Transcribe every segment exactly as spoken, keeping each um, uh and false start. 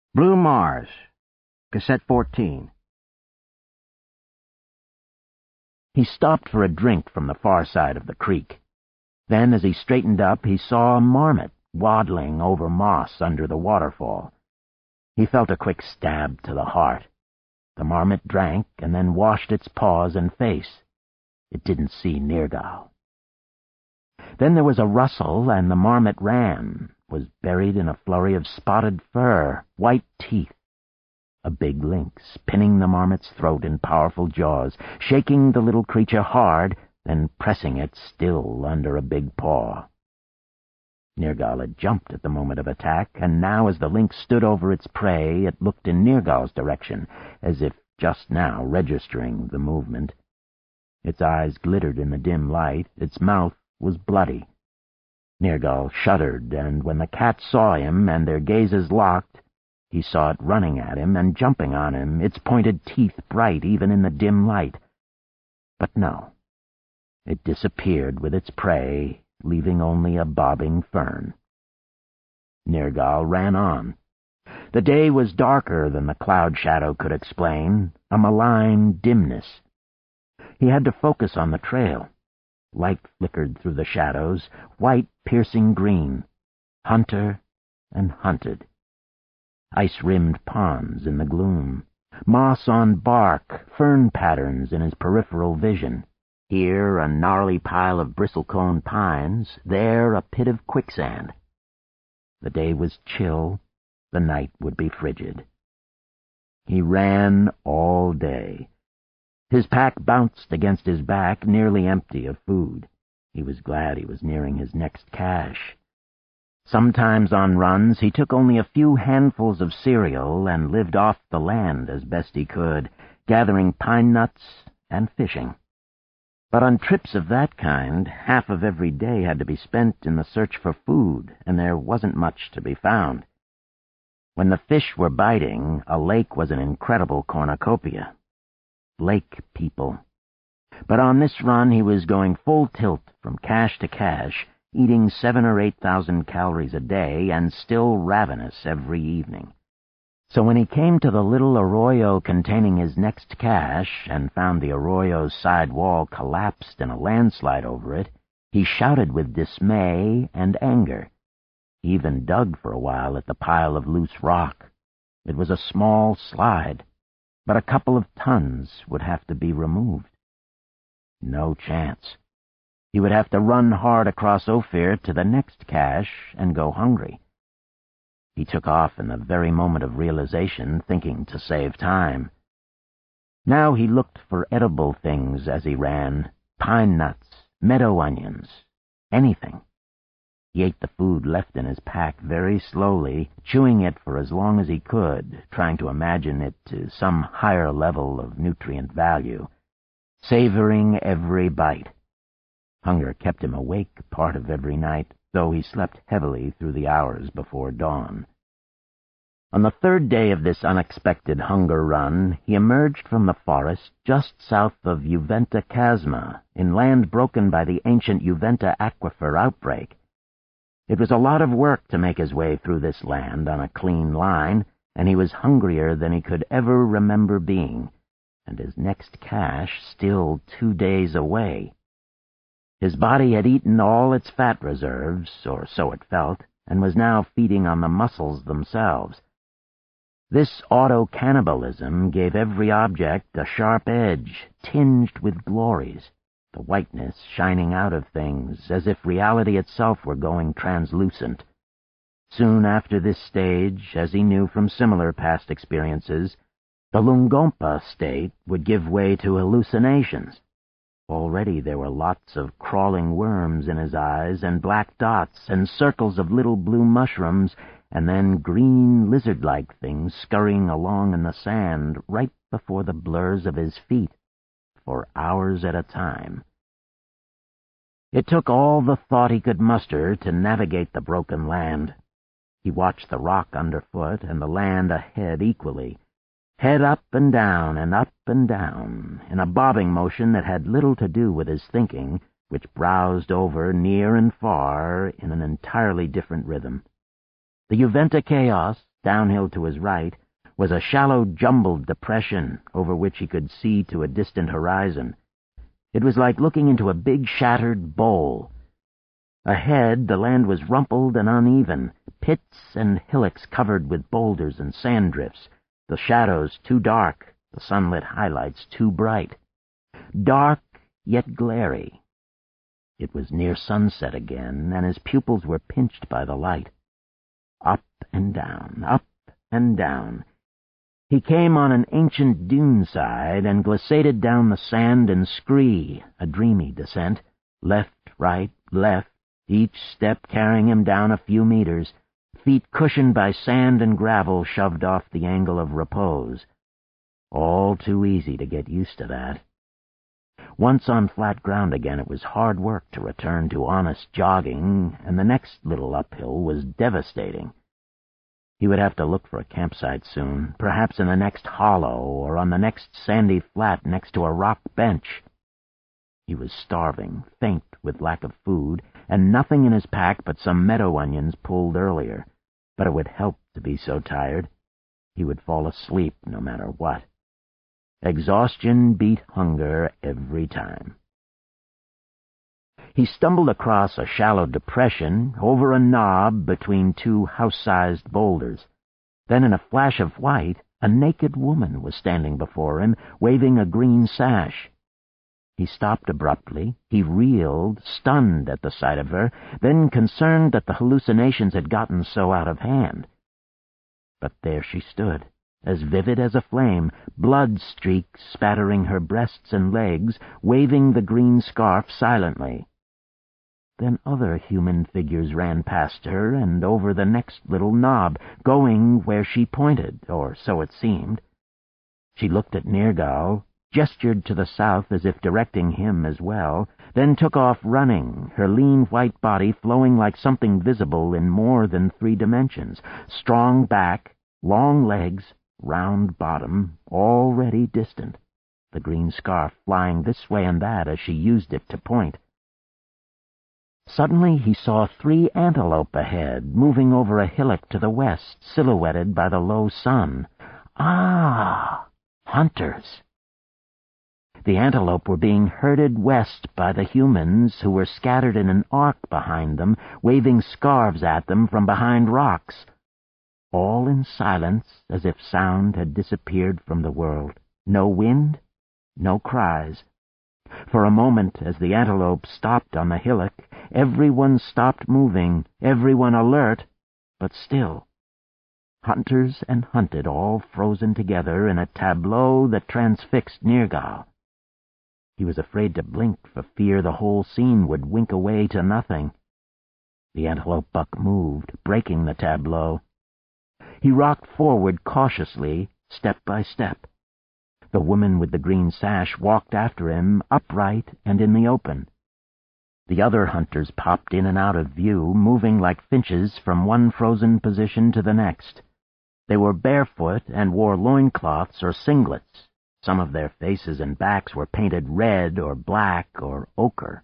Blue Mars, Cassette fourteen. He stopped for a drink from the far side of the creek. Then, as he straightened up, he saw a marmot waddling over moss under the waterfall. He felt a quick stab to the heart. The marmot drank and then washed its paws and face. It didn't see Nergal. Then there was a rustle, and the marmot ran, was buried in a flurry of spotted fur, white teeth. A big lynx, pinning the marmot's throat in powerful jaws, shaking the little creature hard, then pressing it still under a big paw. Nergal had jumped at the moment of attack, and now as the lynx stood over its prey, it looked in Nergal's direction, as if just now registering the movement. Its eyes glittered in the dim light, its mouth was bloody. Nergal shuddered, and when the cat saw him and their gazes locked, he saw it running at him and jumping on him, its pointed teeth bright even in the dim light. But no. It disappeared with its prey, leaving only a bobbing fern. Nergal ran on. The day was darker than the cloud shadow could explain, a malign dimness. He had to focus on the trail. Light flickered through the shadows, white piercing green. Hunter and hunted. Ice-rimmed ponds in the gloom. Moss on bark, fern patterns in his peripheral vision. Here a gnarly pile of bristlecone pines, there a pit of quicksand. The day was chill, the night would be frigid. He ran all day. His pack bounced against his back, nearly empty of food. He was glad he was nearing his next cache. Sometimes on runs he took only a few handfuls of cereal and lived off the land as best he could, gathering pine nuts and fishing. But on trips of that kind, half of every day had to be spent in the search for food, and there wasn't much to be found. When the fish were biting, a lake was an incredible cornucopia. Lake people. But on this run he was going full tilt from cache to cache, eating seven or eight thousand calories a day, and still ravenous every evening. So when he came to the little arroyo containing his next cache, and found the arroyo's side wall collapsed in a landslide over it, he shouted with dismay and anger. He even dug for a while at the pile of loose rock. It was a small slide, but a couple of tons would have to be removed. No chance. He would have to run hard across Ophir to the next cache and go hungry. He took off in the very moment of realization, thinking to save time. Now he looked for edible things as he ran, pine nuts, meadow onions, anything. He ate the food left in his pack very slowly, chewing it for as long as he could, trying to imagine it to some higher level of nutrient value, savoring every bite. Hunger kept him awake part of every night, though he slept heavily through the hours before dawn. On the third day of this unexpected hunger run, he emerged from the forest just south of Uinta Chasma, in land broken by the ancient Uinta aquifer outbreak. It was a lot of work to make his way through this land on a clean line, and he was hungrier than he could ever remember being, and his next cache still two days away. His body had eaten all its fat reserves, or so it felt, and was now feeding on the muscles themselves. This auto-cannibalism gave every object a sharp edge, tinged with glories, the whiteness shining out of things, as if reality itself were going translucent. Soon after this stage, as he knew from similar past experiences, the Lungompa state would give way to hallucinations. Already there were lots of crawling worms in his eyes, and black dots, and circles of little blue mushrooms, and then green lizard-like things scurrying along in the sand right before the blurs of his feet, for hours at a time. It took all the thought he could muster to navigate the broken land. He watched the rock underfoot and the land ahead equally, head up and down and up and down, in a bobbing motion that had little to do with his thinking, which browsed over near and far in an entirely different rhythm. The Uinta chaos, downhill to his right, was a shallow, jumbled depression over which he could see to a distant horizon. It was like looking into a big, shattered bowl. Ahead, the land was rumpled and uneven, pits and hillocks covered with boulders and sand drifts, the shadows too dark, the sunlit highlights too bright. Dark, yet glary. It was near sunset again, and his pupils were pinched by the light. Up and down, up and down. He came on an ancient dune side and glissaded down the sand and scree, a dreamy descent, left, right, left, each step carrying him down a few meters, feet cushioned by sand and gravel shoved off the angle of repose. All too easy to get used to that. Once on flat ground again, it was hard work to return to honest jogging, and the next little uphill was devastating. He would have to look for a campsite soon, perhaps in the next hollow or on the next sandy flat next to a rock bench. He was starving, faint with lack of food, and nothing in his pack but some meadow onions pulled earlier, but it would help to be so tired. He would fall asleep no matter what. Exhaustion beat hunger every time. He stumbled across a shallow depression, over a knob between two house-sized boulders. Then, in a flash of white, a naked woman was standing before him, waving a green sash. He stopped abruptly. He reeled, stunned at the sight of her, then concerned that the hallucinations had gotten so out of hand. But there she stood, as vivid as a flame, blood streaks spattering her breasts and legs, waving the green scarf silently. Then other human figures ran past her and over the next little knob, going where she pointed, or so it seemed. She looked at Nergal, gestured to the south as if directing him as well, then took off running, her lean white body flowing like something visible in more than three dimensions, strong back, long legs, round bottom, already distant, the green scarf flying this way and that as she used it to point. Suddenly he saw three antelope ahead, moving over a hillock to the west, silhouetted by the low sun. Ah! Hunters! The antelope were being herded west by the humans, who were scattered in an arc behind them, waving scarves at them from behind rocks. All in silence, as if sound had disappeared from the world. No wind, no cries. For a moment, as the antelope stopped on the hillock, everyone stopped moving, everyone alert, but still. Hunters and hunted, all frozen together in a tableau that transfixed Nergal. He was afraid to blink for fear the whole scene would wink away to nothing. The antelope buck moved, breaking the tableau. He rocked forward cautiously, step by step. The woman with the green sash walked after him, upright and in the open. The other hunters popped in and out of view, moving like finches from one frozen position to the next. They were barefoot and wore loincloths or singlets. Some of their faces and backs were painted red or black or ochre.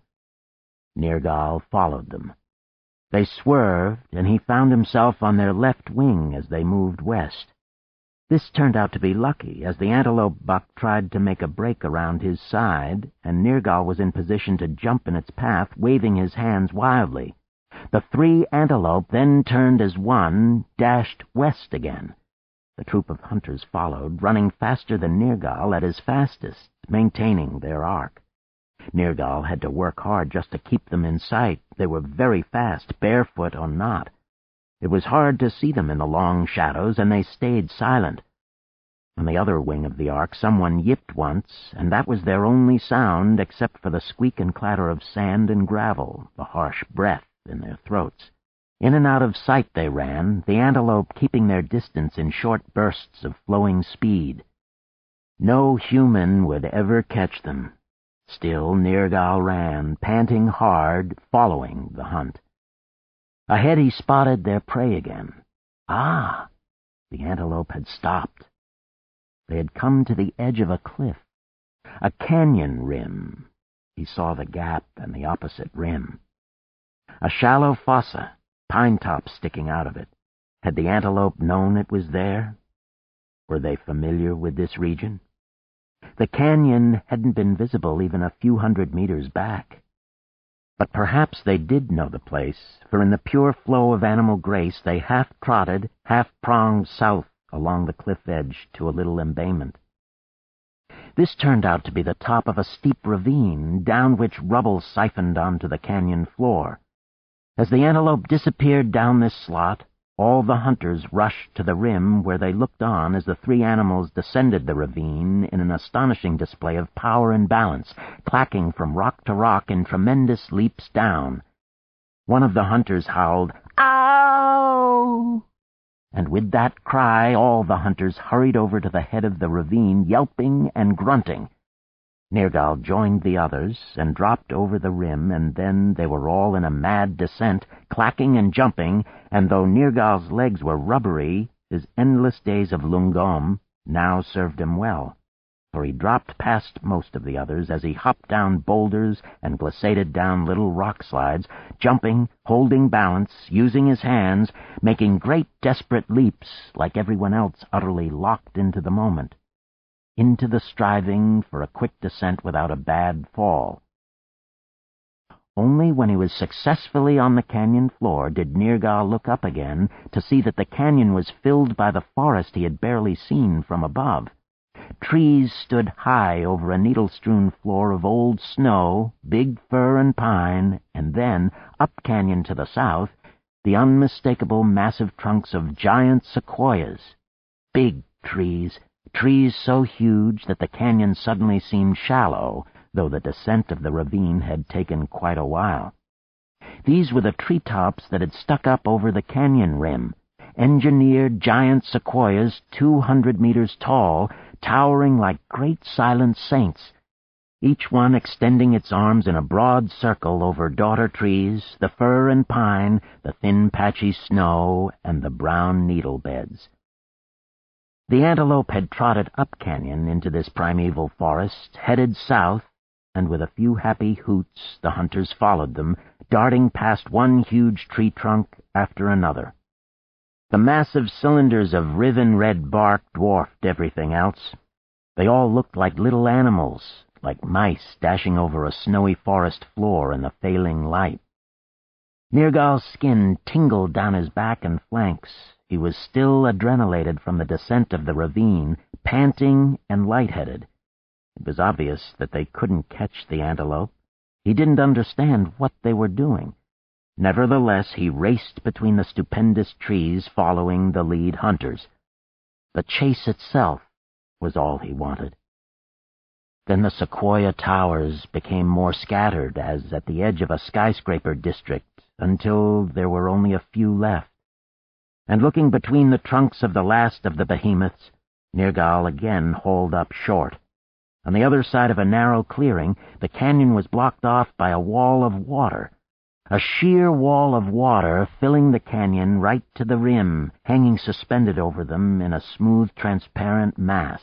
Nergal followed them. They swerved, and he found himself on their left wing as they moved west. This turned out to be lucky, as the antelope buck tried to make a break around his side, and Nergal was in position to jump in its path, waving his hands wildly. The three antelope then turned as one, dashed west again. The troop of hunters followed, running faster than Nergal at his fastest, maintaining their arc. Nergal had to work hard just to keep them in sight. They were very fast, barefoot or not. It was hard to see them in the long shadows, and they stayed silent. On the other wing of the arc, someone yipped once, and that was their only sound except for the squeak and clatter of sand and gravel, the harsh breath in their throats. In and out of sight they ran, the antelope keeping their distance in short bursts of flowing speed. No human would ever catch them. Still Nergal ran, panting hard, following the hunt. Ahead he spotted their prey again. Ah! The antelope had stopped. They had come to the edge of a cliff, a canyon rim. He saw the gap and the opposite rim. A shallow fossa, pine tops sticking out of it. Had the antelope known it was there? Were they familiar with this region? The canyon hadn't been visible even a few hundred meters back. But perhaps they did know the place, for in the pure flow of animal grace they half-trotted, half-pronged south along the cliff edge to a little embayment. This turned out to be the top of a steep ravine, down which rubble siphoned onto the canyon floor. As the antelope disappeared down this slot, all the hunters rushed to the rim, where they looked on as the three animals descended the ravine in an astonishing display of power and balance, clacking from rock to rock in tremendous leaps down. One of the hunters howled, "Ow!" And with that cry all the hunters hurried over to the head of the ravine, yelping and grunting. Nergal joined the others and dropped over the rim, and then they were all in a mad descent, clacking and jumping, and though Nergal's legs were rubbery, his endless days of Lungom now served him well, for he dropped past most of the others as he hopped down boulders and glissaded down little rock slides, jumping, holding balance, using his hands, making great desperate leaps like everyone else, utterly locked into the moment, into the striving for a quick descent without a bad fall. Only when he was successfully on the canyon floor did Nergal look up again to see that the canyon was filled by the forest he had barely seen from above. Trees stood high over a needle-strewn floor of old snow, big fir and pine, and then, up canyon to the south, the unmistakable massive trunks of giant sequoias. Big trees, trees so huge that the canyon suddenly seemed shallow, though the descent of the ravine had taken quite a while. These were the treetops that had stuck up over the canyon rim, engineered giant sequoias two hundred meters tall, towering like great silent saints, each one extending its arms in a broad circle over daughter trees, the fir and pine, the thin patchy snow, and the brown needle beds. The antelope had trotted up canyon into this primeval forest, headed south, and with a few happy hoots the hunters followed them, darting past one huge tree trunk after another. The massive cylinders of riven red bark dwarfed everything else. They all looked like little animals, like mice dashing over a snowy forest floor in the failing light. Nergal's skin tingled down his back and flanks. He was still adrenalated from the descent of the ravine, panting and lightheaded. It was obvious that they couldn't catch the antelope. He didn't understand what they were doing. Nevertheless, he raced between the stupendous trees, following the lead hunters. The chase itself was all he wanted. Then the sequoia towers became more scattered, as at the edge of a skyscraper district, until there were only a few left. And looking between the trunks of the last of the behemoths, Nergal again hauled up short. On the other side of a narrow clearing, the canyon was blocked off by a wall of water, a sheer wall of water filling the canyon right to the rim, hanging suspended over them in a smooth, transparent mass.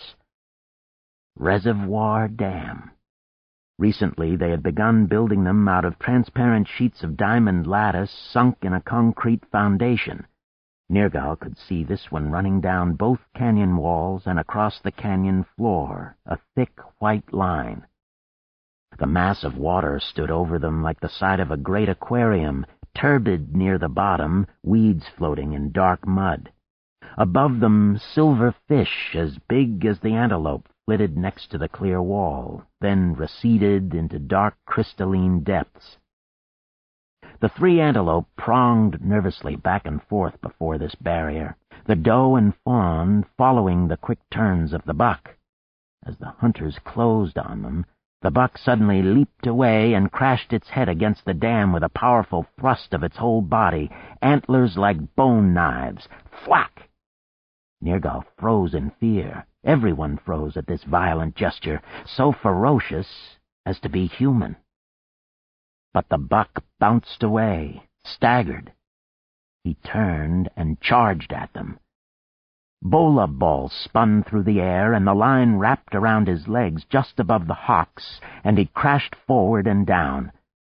Reservoir Dam. Recently they had begun building them out of transparent sheets of diamond lattice sunk in a concrete foundation. Nergal could see this one running down both canyon walls and across the canyon floor, a thick white line. The mass of water stood over them like the side of a great aquarium, turbid near the bottom, weeds floating in dark mud. Above them, silver fish as big as the antelope flitted next to the clear wall, then receded into dark crystalline depths. The three antelope pronged nervously back and forth before this barrier, the doe and fawn following the quick turns of the buck. As the hunters closed on them, the buck suddenly leaped away and crashed its head against the dam with a powerful thrust of its whole body, antlers like bone knives. Thwack! Nergal froze in fear. Everyone froze at this violent gesture, so ferocious as to be human. But the buck bounced away, staggered. He turned and charged at them. Bola balls spun through the air, and the line wrapped around his legs just above the hocks, and he crashed forward and down.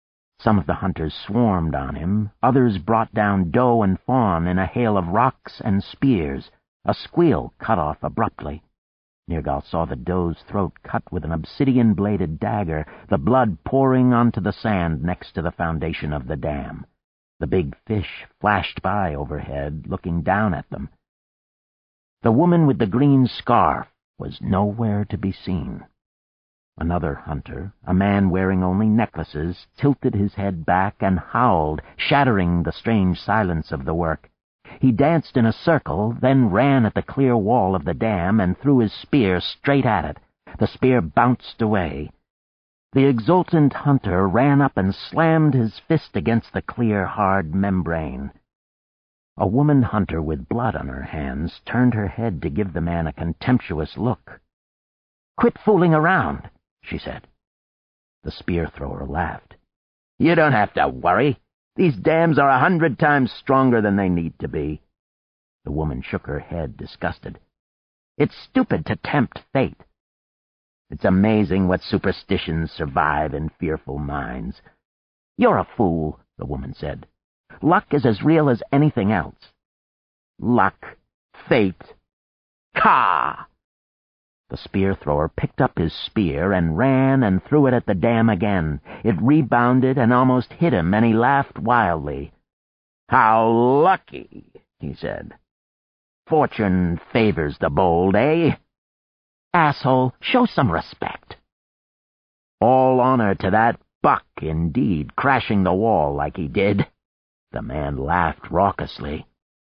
Some of the hunters swarmed on him, others brought down doe and fawn in a hail of rocks and spears. A squeal cut off abruptly. Nergal saw the doe's throat cut with an obsidian-bladed dagger, the blood pouring onto the sand next to the foundation of the dam. The big fish flashed by overhead, looking down at them. The woman with the green scarf was nowhere to be seen. Another hunter, a man wearing only necklaces, tilted his head back and howled, shattering the strange silence of the work. He danced in a circle, then ran at the clear wall of the dam and threw his spear straight at it. The spear bounced away. The exultant hunter ran up and slammed his fist against the clear, hard membrane. A woman hunter with blood on her hands turned her head to give the man a contemptuous look. "Quit fooling around," she said. The spear-thrower laughed. "You don't have to worry. These dams are a hundred times stronger than they need to be." The woman shook her head, disgusted. "It's stupid to tempt fate." "It's amazing what superstitions survive in fearful minds." "You're a fool," the woman said. "Luck is as real as anything else." "Luck, fate, Ka!" The spear-thrower picked up his spear and ran and threw it at the dam again. It rebounded and almost hit him, and he laughed wildly. "How lucky," he said. "Fortune favors the bold, eh?" "Asshole, show some respect." "All honor to that buck, indeed, crashing the wall like he did." The man laughed raucously.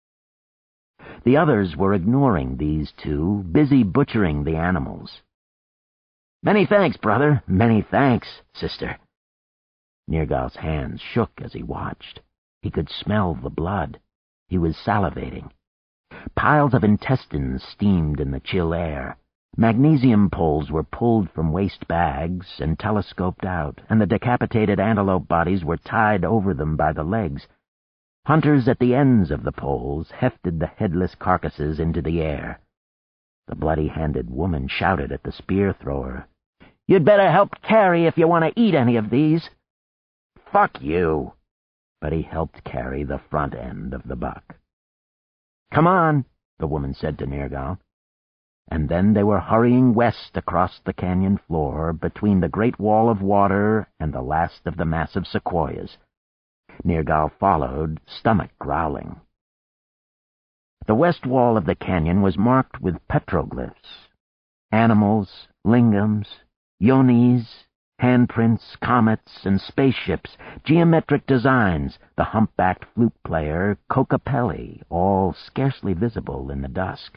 The others were ignoring these two, busy butchering the animals. "Many thanks, brother. Many thanks, sister." Nergal's hands shook as he watched. He could smell the blood. He was salivating. Piles of intestines steamed in the chill air. Magnesium poles were pulled from waste bags and telescoped out, and the decapitated antelope bodies were tied over them by the legs. Hunters at the ends of the poles hefted the headless carcasses into the air. The bloody-handed woman shouted at the spear-thrower. "You'd better help carry if you want to eat any of these." "Fuck you!" But he helped carry the front end of the buck. "Come on," the woman said to Nergal. And then they were hurrying west across the canyon floor, between the great wall of water and the last of the massive sequoias. Nergal followed, stomach growling. The west wall of the canyon was marked with petroglyphs. Animals, lingams, yonis, handprints, comets, and spaceships, geometric designs, the humpbacked flute player, Kokopelli, all scarcely visible in the dusk.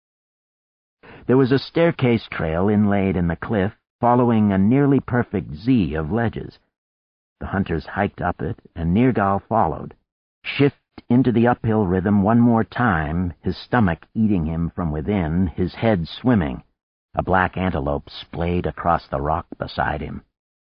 There was a staircase trail inlaid in the cliff, following a nearly perfect Z of ledges. The hunters hiked up it, and Nergal followed. Shift into the uphill rhythm one more time, his stomach eating him from within, his head swimming. A black antelope splayed across the rock beside him.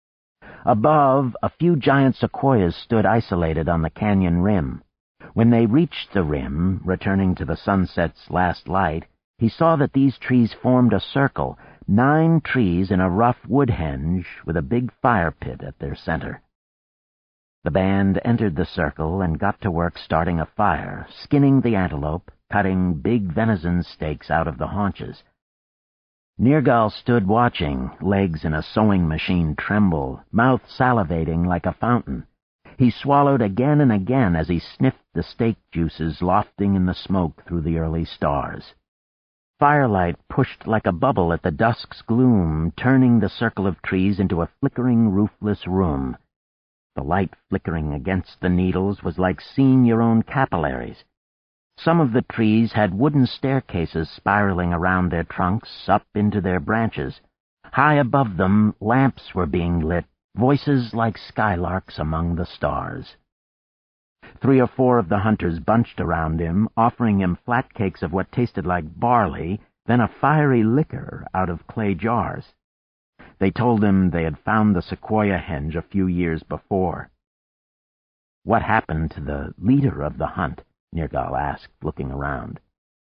Above, a few giant sequoias stood isolated on the canyon rim. When they reached the rim, returning to the sunset's last light, he saw that these trees formed a circle, nine trees in a rough wood henge with a big fire pit at their center. The band entered the circle and got to work starting a fire, skinning the antelope, cutting big venison steaks out of the haunches. Nergal stood watching, legs in a sewing machine tremble, mouth salivating like a fountain. He swallowed again and again as he sniffed the steak juices lofting in the smoke through the early stars. Firelight pushed like a bubble at the dusk's gloom, turning the circle of trees into a flickering, roofless room. The light flickering against the needles was like seeing your own capillaries. Some of the trees had wooden staircases spiraling around their trunks, up into their branches. High above them, lamps were being lit, voices like skylarks among the stars. Three or four of the hunters bunched around him, offering him flat cakes of what tasted like barley, then a fiery liquor out of clay jars. They told him they had found the sequoia henge a few years before. "What happened to the leader of the hunt?" Nergal asked, looking around.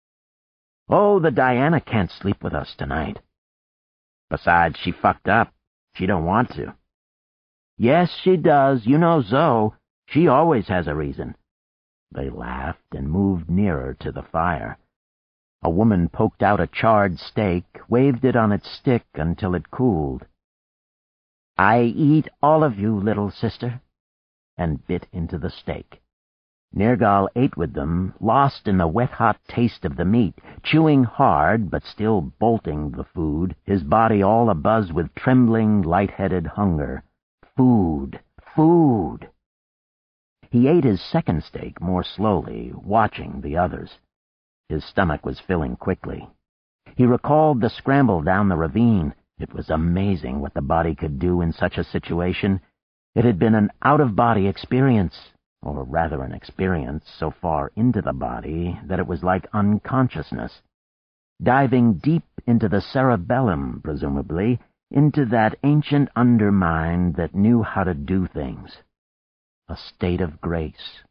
"Oh, the Diana can't sleep with us tonight. Besides, she fucked up. She don't want to." Yes, she does. You know Zoe. She always has a reason." They laughed and moved nearer to the fire. A woman poked out a charred steak, waved it on its stick until it cooled. "I eat all of you, little sister," and bit into the steak. Nergal ate with them, lost in the wet-hot taste of the meat, chewing hard but still bolting the food, his body all abuzz with trembling, light-headed hunger. Food! Food! He ate his second steak more slowly, watching the others. His stomach was filling quickly. He recalled the scramble down the ravine. It was amazing what the body could do in such a situation. It had been an out-of-body experience, or rather an experience so far into the body that it was like unconsciousness. Diving deep into the cerebellum, presumably, into that ancient undermind that knew how to do things. A state of grace.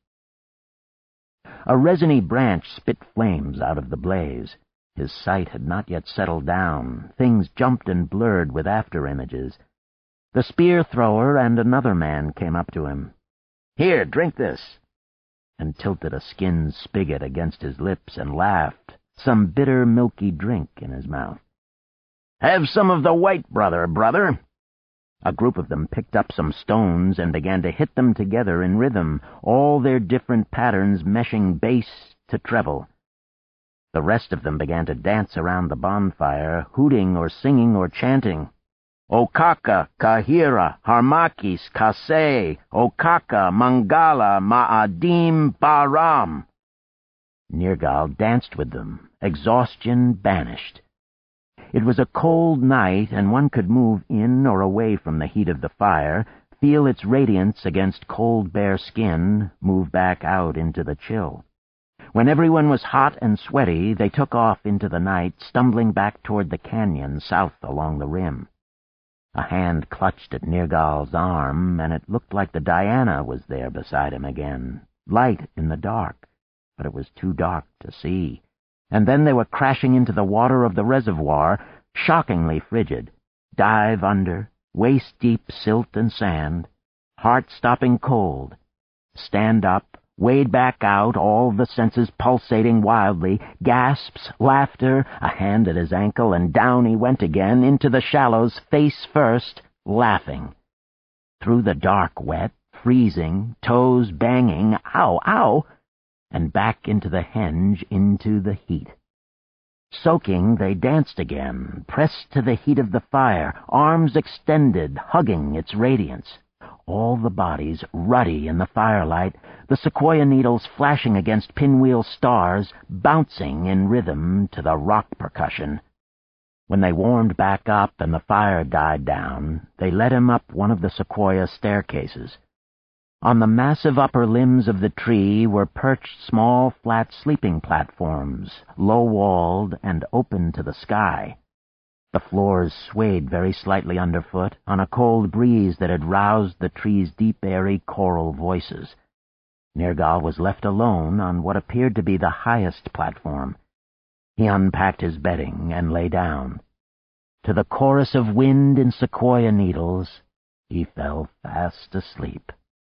A resiny branch spit flames out of the blaze. His sight had not yet settled down. Things jumped and blurred with after-images. The spear-thrower and another man came up to him. "Here, drink this," and tilted a skin spigot against his lips and laughed, some bitter, milky drink in his mouth. "Have some of the white brother, brother." A group of them picked up some stones and began to hit them together in rhythm, all their different patterns meshing bass to treble. The rest of them began to dance around the bonfire, hooting or singing or chanting. "Okaka, Kahira, Harmakis, Kase, Okaka, Mangala, Ma'adim, Baram." Nergal danced with them, exhaustion banished. It was a cold night, and one could move in or away from the heat of the fire, feel its radiance against cold bare skin, move back out into the chill. When everyone was hot and sweaty, they took off into the night, stumbling back toward the canyon south along the rim. A hand clutched at Nergal's arm, and it looked like the Diana was there beside him again, light in the dark, but it was too dark to see. And then they were crashing into the water of the reservoir, shockingly frigid. Dive under, waist-deep silt and sand, heart-stopping cold. Stand up, wade back out, all the senses pulsating wildly, gasps, laughter, a hand at his ankle, and down he went again, into the shallows, face first, laughing. Through the dark wet, freezing, toes banging, ow, ow, and back into the henge, into the heat. Soaking, they danced again, pressed to the heat of the fire, arms extended, hugging its radiance. All the bodies ruddy in the firelight, the sequoia needles flashing against pinwheel stars, bouncing in rhythm to the rock percussion. When they warmed back up and the fire died down, they led him up one of the sequoia staircases. On the massive upper limbs of the tree were perched small, flat sleeping platforms, low-walled and open to the sky. The floors swayed very slightly underfoot on a cold breeze that had roused the tree's deep, airy choral voices. Nergal was left alone on what appeared to be the highest platform. He unpacked his bedding and lay down. To the chorus of wind in sequoia needles, he fell fast asleep.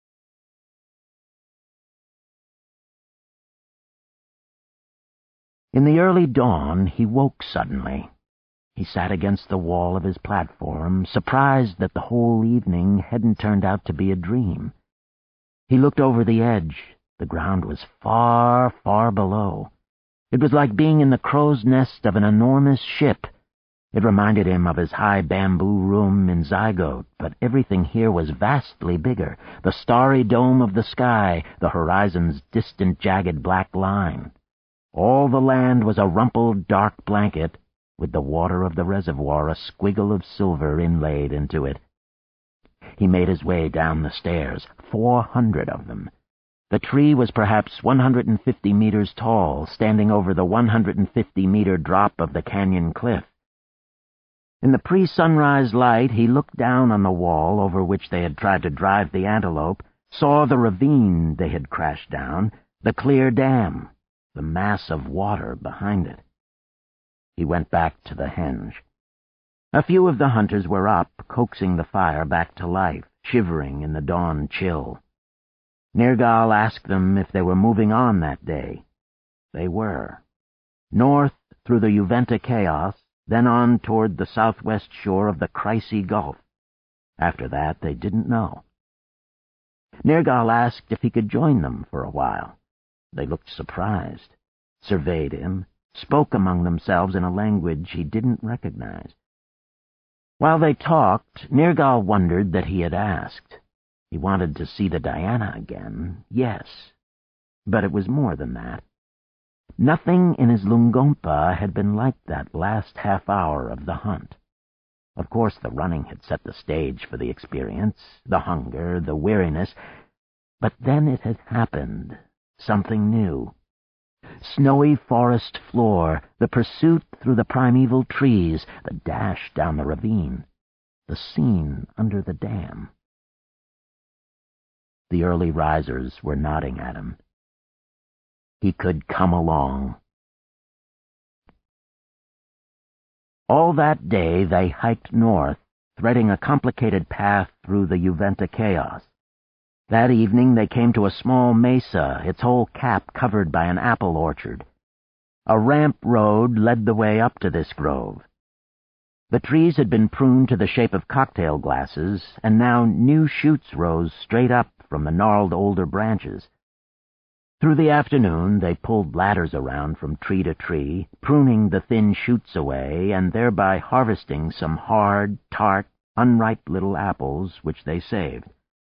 In the early dawn, he woke suddenly. He sat against the wall of his platform, surprised that the whole evening hadn't turned out to be a dream. He looked over the edge. The ground was far, far below. It was like being in the crow's nest of an enormous ship. It reminded him of his high bamboo room in Zygote, but everything here was vastly bigger. The starry dome of the sky, the horizon's distant, jagged black line. All the land was a rumpled, dark blanket, with the water of the reservoir a squiggle of silver inlaid into it. He made his way down the stairs, four hundred of them. The tree was perhaps one hundred and fifty meters tall, standing over the one hundred and fifty meter drop of the canyon cliff. In the pre-sunrise light, he looked down on the wall over which they had tried to drive the antelope, saw the ravine they had crashed down, the clear dam, the mass of water behind it. He went back to the henge. A few of the hunters were up, coaxing the fire back to life, shivering in the dawn chill. Nergal asked them if they were moving on that day. They were. North through the Uinta Chaos, then on toward the southwest shore of the Chryse Gulf. After that, they didn't know. Nergal asked if he could join them for a while. They looked surprised, surveyed him, spoke among themselves in a language he didn't recognize. While they talked, Nergal wondered that he had asked. He wanted to see the Diana again, yes, but it was more than that. Nothing in his Lungompa had been like that last half hour of the hunt. Of course, the running had set the stage for the experience, the hunger, the weariness, but then it had happened, something new. Snowy forest floor, the pursuit through the primeval trees, the dash down the ravine, the scene under the dam. The early risers were nodding at him. He could come along. All that day they hiked north, threading a complicated path through the Uinta Chaos. That evening they came to a small mesa, its whole cap covered by an apple orchard. A ramp road led the way up to this grove. The trees had been pruned to the shape of cocktail glasses, and now new shoots rose straight up from the gnarled older branches. Through the afternoon they pulled ladders around from tree to tree, pruning the thin shoots away and thereby harvesting some hard, tart, unripe little apples which they saved.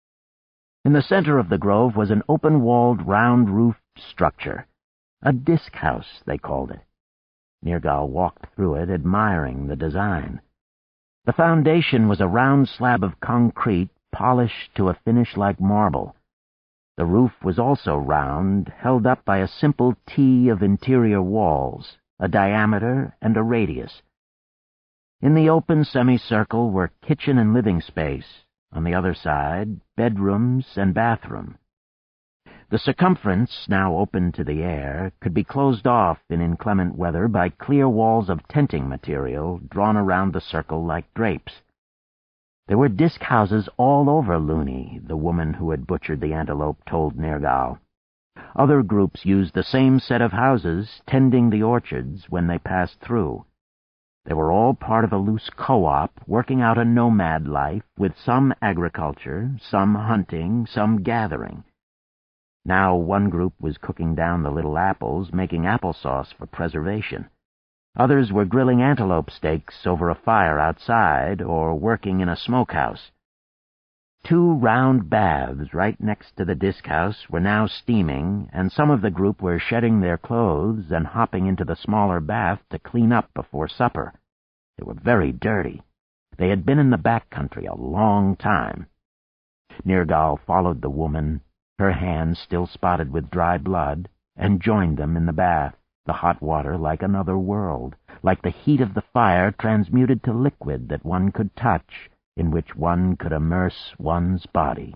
In the center of the grove was an open-walled, round-roofed structure. A disc house, they called it. Nergal walked through it, admiring the design. The foundation was a round slab of concrete, polished to a finish like marble. The roof was also round, held up by a simple T of interior walls, a diameter and a radius. In the open semicircle were kitchen and living space. On the other side, bedrooms and bathroom. The circumference, now open to the air, could be closed off in inclement weather by clear walls of tenting material drawn around the circle like drapes. There were disc houses all over Looney, the woman who had butchered the antelope told Nergal. Other groups used the same set of houses, tending the orchards when they passed through. They were all part of a loose co-op, working out a nomad life, with some agriculture, some hunting, some gathering. Now one group was cooking down the little apples, making applesauce for preservation. Others were grilling antelope steaks over a fire outside, or working in a smokehouse. Two round baths right next to the disc house were now steaming, and some of the group were shedding their clothes and hopping into the smaller bath to clean up before supper. They were very dirty. They had been in the back country a long time. Nergal followed the woman, her hands still spotted with dry blood, and joined them in the bath, the hot water like another world, like the heat of the fire transmuted to liquid that one could touch, in which one could immerse one's body.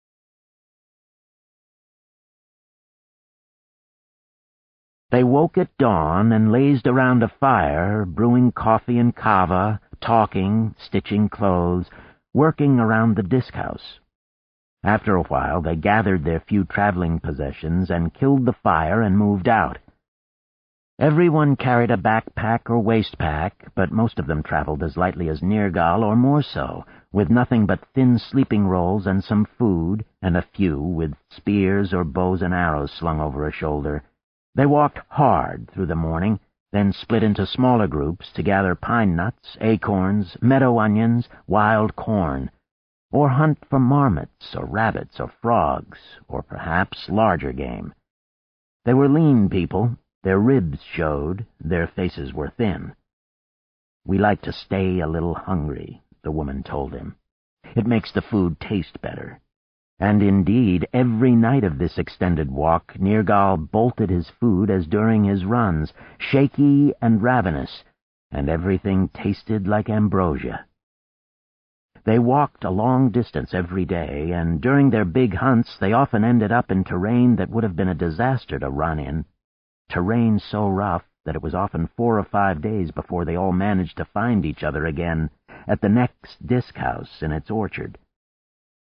They woke at dawn and lazed around a fire, brewing coffee and kava, talking, stitching clothes, working around the disc house. After a while they gathered their few traveling possessions and killed the fire and moved out. Everyone carried a backpack or waist pack, but most of them traveled as lightly as Nergal or more so, with nothing but thin sleeping rolls and some food, and a few with spears or bows and arrows slung over a shoulder. They walked hard through the morning, then split into smaller groups to gather pine nuts, acorns, meadow onions, wild corn, or hunt for marmots or rabbits or frogs, or perhaps larger game. They were lean people. Their ribs showed, their faces were thin. "We like to stay a little hungry," the woman told him. "It makes the food taste better." And indeed, every night of this extended walk, Nergal bolted his food as during his runs, shaky and ravenous, and everything tasted like ambrosia. They walked a long distance every day, and during their big hunts they often ended up in terrain that would have been a disaster to run in, terrain so rough that it was often four or five days before they all managed to find each other again at the next disc house in its orchard.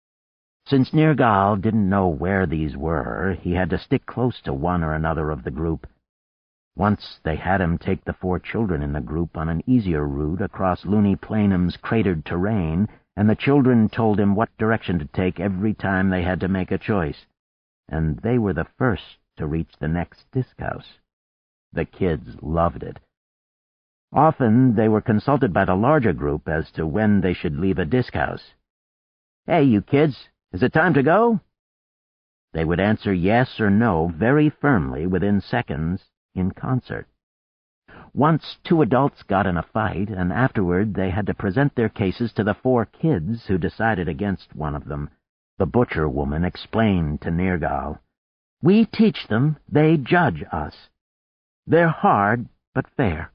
Since Nergal didn't know where these were, he had to stick close to one or another of the group. Once they had him take the four children in the group on an easier route across Looney Planum's cratered terrain, and the children told him what direction to take every time they had to make a choice, and they were the first to reach the next disc house. The kids loved it. Often they were consulted by the larger group as to when they should leave a disc house. "Hey, you kids, is it time to go?" They would answer yes or no very firmly within seconds, in concert. Once two adults got in a fight, and afterward they had to present their cases to the four kids who decided against one of them. The butcher woman explained to Nergal, "We teach them, they judge us. They're hard, but fair."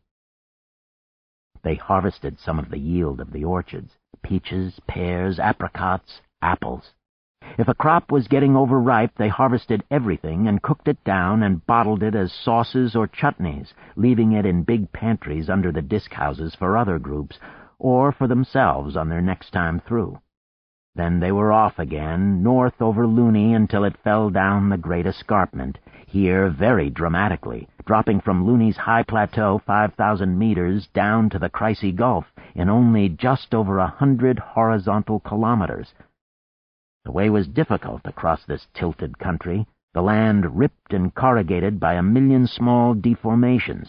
They harvested some of the yield of the orchards, peaches, pears, apricots, apples. If a crop was getting overripe, they harvested everything and cooked it down and bottled it as sauces or chutneys, leaving it in big pantries under the disc houses for other groups, or for themselves on their next time through. Then they were off again, north over Looney until it fell down the Great Escarpment, here very dramatically, dropping from Looney's high plateau five thousand meters down to the Crissey Gulf in only just over a hundred horizontal kilometers. The way was difficult across this tilted country, the land ripped and corrugated by a million small deformations.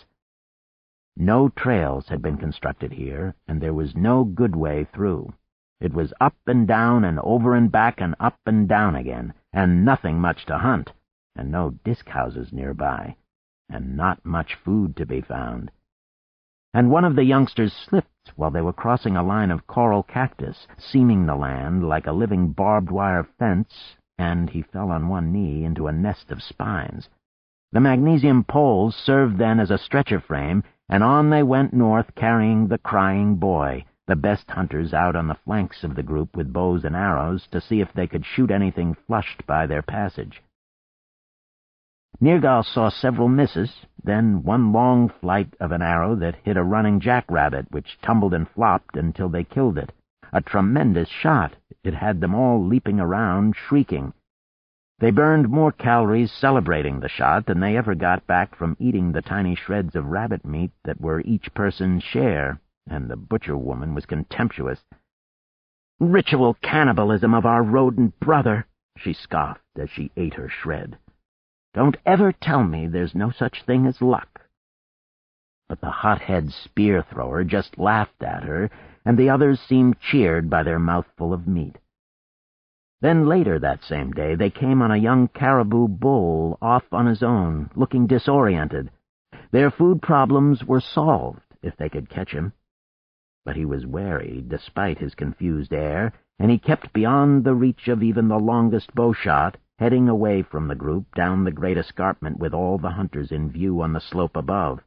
No trails had been constructed here, and there was no good way through. It was up and down and over and back and up and down again, and nothing much to hunt, and no disc houses nearby, and not much food to be found. And one of the youngsters slipped while they were crossing a line of coral cactus, seaming the land like a living barbed wire fence, and he fell on one knee into a nest of spines. The magnesium poles served then as a stretcher frame, and on they went north carrying the crying boy, the best hunters out on the flanks of the group with bows and arrows to see if they could shoot anything flushed by their passage. Nergal saw several misses, then one long flight of an arrow that hit a running jackrabbit, which tumbled and flopped until they killed it. A tremendous shot. It had them all leaping around, shrieking. They burned more calories celebrating the shot than they ever got back from eating the tiny shreds of rabbit meat that were each person's share, and the butcher woman was contemptuous. "Ritual cannibalism of our rodent brother," she scoffed as she ate her shred. "Don't ever tell me there's no such thing as luck." But the hot-head spear-thrower just laughed at her, and the others seemed cheered by their mouthful of meat. Then later that same day they came on a young caribou bull off on his own, looking disoriented. Their food problems were solved if they could catch him. But he was wary, despite his confused air, and he kept beyond the reach of even the longest bowshot, heading away from the group down the Great Escarpment with all the hunters in view on the slope above.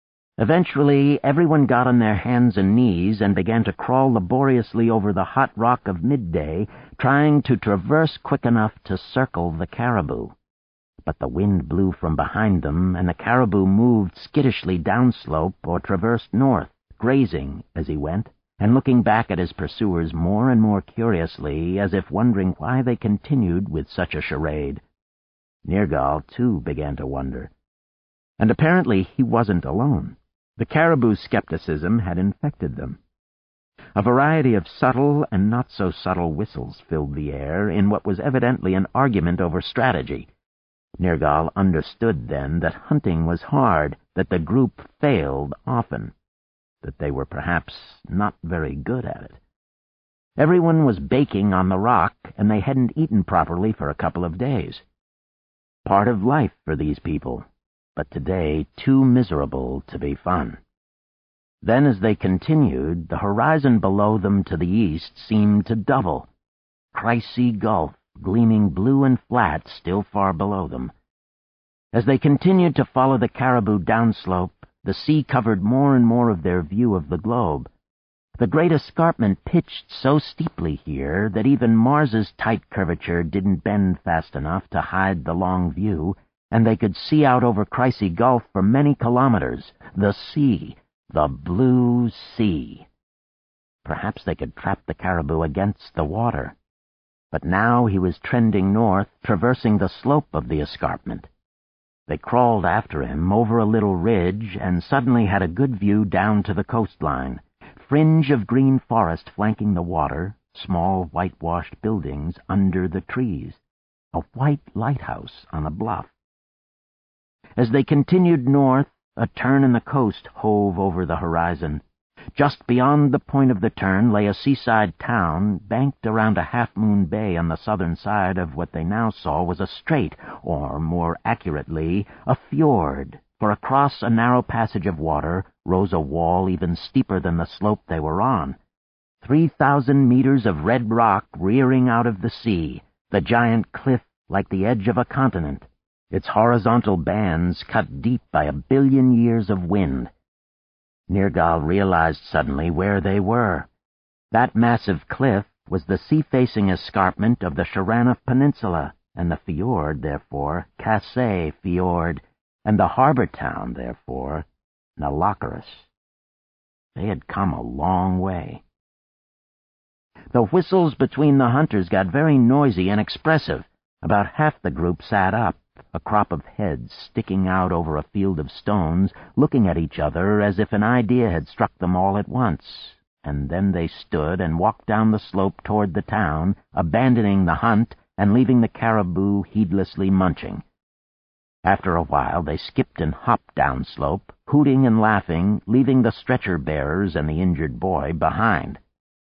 Eventually, everyone got on their hands and knees and began to crawl laboriously over the hot rock of midday, trying to traverse quick enough to circle the caribou. But the wind blew from behind them, and the caribou moved skittishly downslope or traversed north, grazing as he went, and looking back at his pursuers more and more curiously, as if wondering why they continued with such a charade. Nergal, too, began to wonder. And apparently he wasn't alone. The caribou's skepticism had infected them. A variety of subtle and not-so-subtle whistles filled the air in what was evidently an argument over strategy. Nergal understood then that hunting was hard, that the group failed often, that they were perhaps not very good at it. Everyone was baking on the rock, and they hadn't eaten properly for a couple of days. Part of life for these people, but today too miserable to be fun. Then as they continued, the horizon below them to the east seemed to double. Crissey Gulf, gleaming blue and flat, still far below them. As they continued to follow the caribou downslope, the sea covered more and more of their view of the globe. The Great Escarpment pitched so steeply here that even Mars's tight curvature didn't bend fast enough to hide the long view, and they could see out over Crissey Gulf for many kilometers. The sea, the blue sea. Perhaps they could trap the caribou against the water. but now he was trending north, traversing the slope of the escarpment. They crawled after him over a little ridge and suddenly had a good view down to the coastline, fringe of green forest flanking the water, small whitewashed buildings under the trees, a white lighthouse on a bluff. As they continued north, a turn in the coast hove over the horizon. Just beyond the point of the turn lay a seaside town banked around a half-moon bay on the southern side of what they now saw was a strait, or, more accurately, a fjord, for across a narrow passage of water rose a wall even steeper than the slope they were on. Three thousand meters of red rock rearing out of the sea, the giant cliff like the edge of a continent, its horizontal bands cut deep by a billion years of wind. Nergal realized suddenly where they were. That massive cliff was the sea-facing escarpment of the Sharanov Peninsula, and the fjord, therefore, Kassai Fjord, and the harbor town, therefore, Nalocaris. They had come a long way. The whistles between the hunters got very noisy and expressive. About half the group sat up, a crop of heads sticking out over a field of stones, looking at each other as if an idea had struck them all at once, and then they stood and walked down the slope toward the town, abandoning the hunt and leaving the caribou heedlessly munching. After a while they skipped and hopped downslope, hooting and laughing, leaving the stretcher-bearers and the injured boy behind.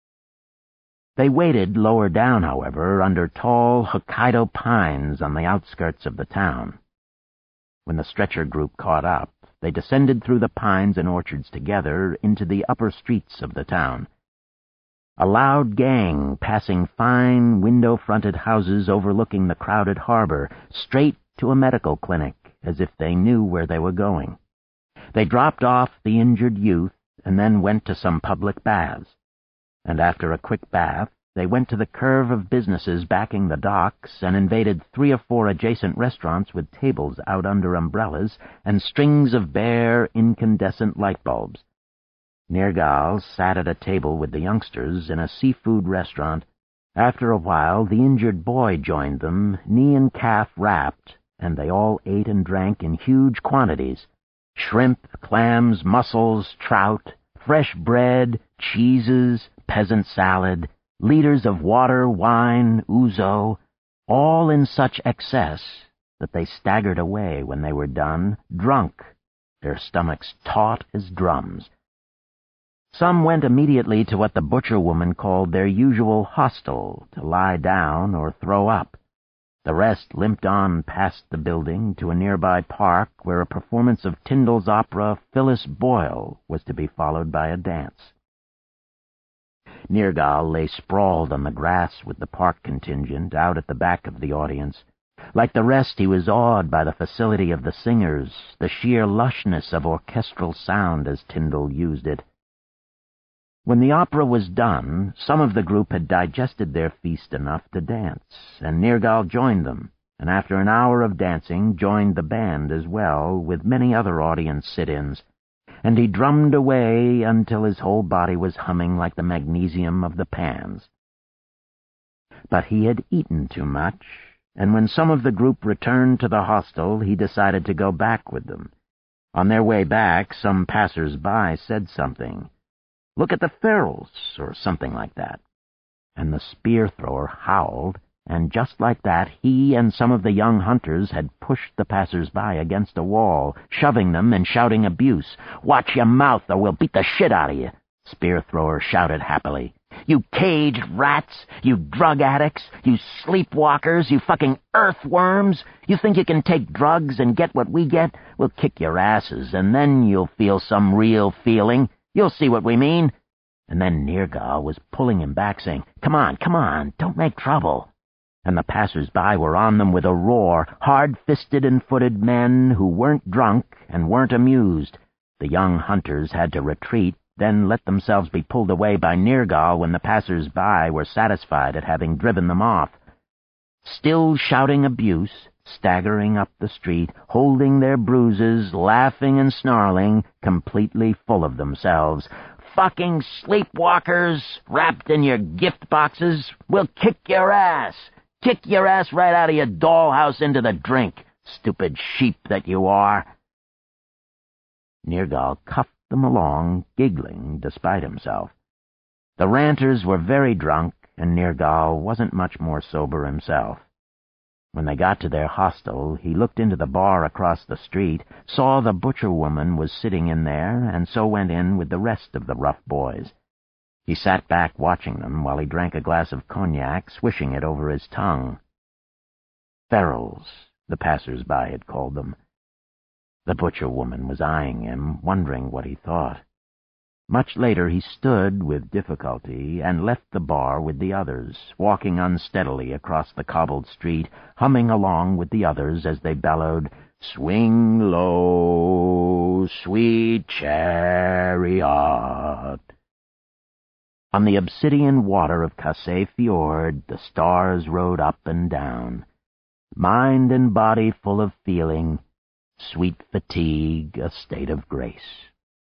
They waited lower down, however, under tall Hokkaido pines on the outskirts of the town. When the stretcher group caught up, they descended through the pines and orchards together into the upper streets of the town. A loud gang passing fine window-fronted houses overlooking the crowded harbor, straight to a medical clinic, as if they knew where they were going. They dropped off the injured youth and then went to some public baths. And after a quick bath, they went to the curve of businesses backing the docks and invaded three or four adjacent restaurants with tables out under umbrellas and strings of bare, incandescent light bulbs. Nergal sat at a table with the youngsters in a seafood restaurant. After a while, the injured boy joined them, knee and calf wrapped, and they all ate and drank in huge quantities. Shrimp, clams, mussels, trout, fresh bread, cheeses, peasant salad, liters of water, wine, ouzo, all in such excess that they staggered away when they were done, drunk, their stomachs taut as drums. Some went immediately to what the butcher woman called their usual hostel, to lie down or throw up. The rest limped on past the building to a nearby park where a performance of Tyndall's opera Phyllis Boyle was to be followed by a dance. Nergal lay sprawled on the grass with the park contingent out at the back of the audience. Like the rest, he was awed by the facility of the singers, the sheer lushness of orchestral sound as Tyndall used it. When the opera was done, some of the group had digested their feast enough to dance, and Nergal joined them, and after an hour of dancing joined the band as well, with many other audience sit-ins, and he drummed away until his whole body was humming like the magnesium of the pans. But he had eaten too much, and when some of the group returned to the hostel, he decided to go back with them. On their way back, some passers-by said something. "Look at the ferals," or something like that. And the spear-thrower howled, and just like that he and some of the young hunters had pushed the passers-by against a wall, shoving them and shouting abuse. "Watch your mouth, or we'll beat the shit out of you," Spear-thrower shouted happily. "You caged rats, you drug addicts, you sleepwalkers, you fucking earthworms! You think you can take drugs and get what we get? We'll kick your asses, and then you'll feel some real feeling. You'll see what we mean." And then Nergal was pulling him back, saying, "Come on, come on, don't make trouble." And the passers-by were on them with a roar, hard-fisted and footed men who weren't drunk and weren't amused. The young hunters had to retreat, then let themselves be pulled away by Nergal when the passers-by were satisfied at having driven them off. Still shouting abuse, staggering up the street, holding their bruises, laughing and snarling, completely full of themselves. fucking sleepwalkers wrapped in your gift boxes. We'll kick your ass. Kick your ass right out of your dollhouse into the drink, stupid sheep that you are. Nergal cuffed them along, giggling despite himself. The ranters were very drunk, and Nergal wasn't much more sober himself. When they got to their hostel, he looked into the bar across the street, saw the butcher woman was sitting in there, and so went in with the rest of the rough boys. He sat back watching them while he drank a glass of cognac, swishing it over his tongue. Ferals, the passers-by had called them. The butcher woman was eyeing him, wondering what he thought. Much later he stood with difficulty and left the bar with the others, walking unsteadily across the cobbled street, humming along with the others as they bellowed, "Swing low, sweet chariot." On the obsidian water of Kasay Fjord, the stars rode up and down, mind and body full of feeling, sweet fatigue a state of grace.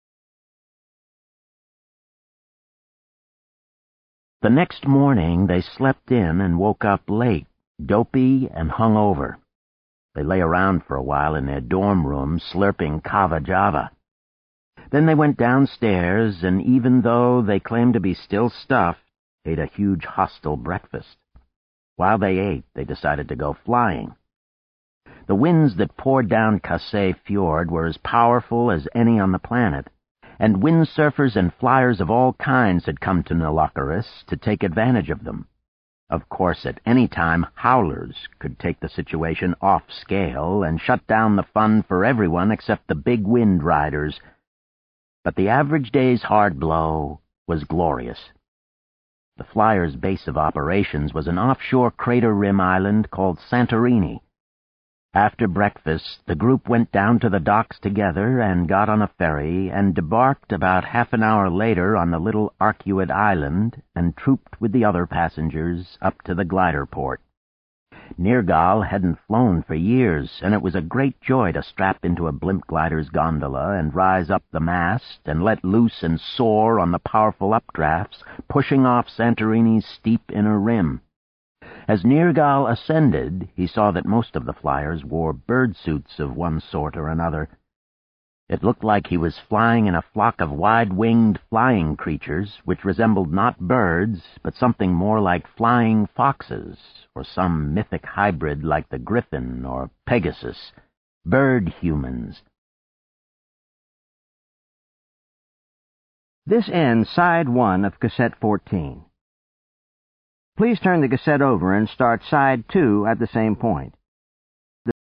The next morning they slept in and woke up late, dopey and hung over. They lay around for a while in their dorm room, slurping kava java. Then they went downstairs, and even though they claimed to be still stuffed, ate a huge hostel breakfast. While they ate, they decided to go flying. The winds that poured down Kasay Fjord were as powerful as any on the planet, and windsurfers and flyers of all kinds had come to Nalocaris to take advantage of them. Of course, at any time, howlers could take the situation off scale and shut down the fun for everyone except the big wind riders. But the average day's hard blow was glorious. The flyers' base of operations was an offshore crater rim island called Santorini. After breakfast, the group went down to the docks together and got on a ferry and debarked about half an hour later on the little Arcuid island and trooped with the other passengers up to the glider port. Nergal hadn't flown for years, and it was a great joy to strap into a blimp glider's gondola and rise up the mast and let loose and soar on the powerful updrafts, pushing off Santorini's steep inner rim. As Nergal ascended, he saw that most of the flyers wore bird suits of one sort or another. It looked like he was flying in a flock of wide-winged flying creatures, which resembled not birds, but something more like flying foxes, or some mythic hybrid like the griffin or Pegasus, bird humans. This ends Side one of Cassette fourteen. Please turn the cassette over and start Side two at the same point.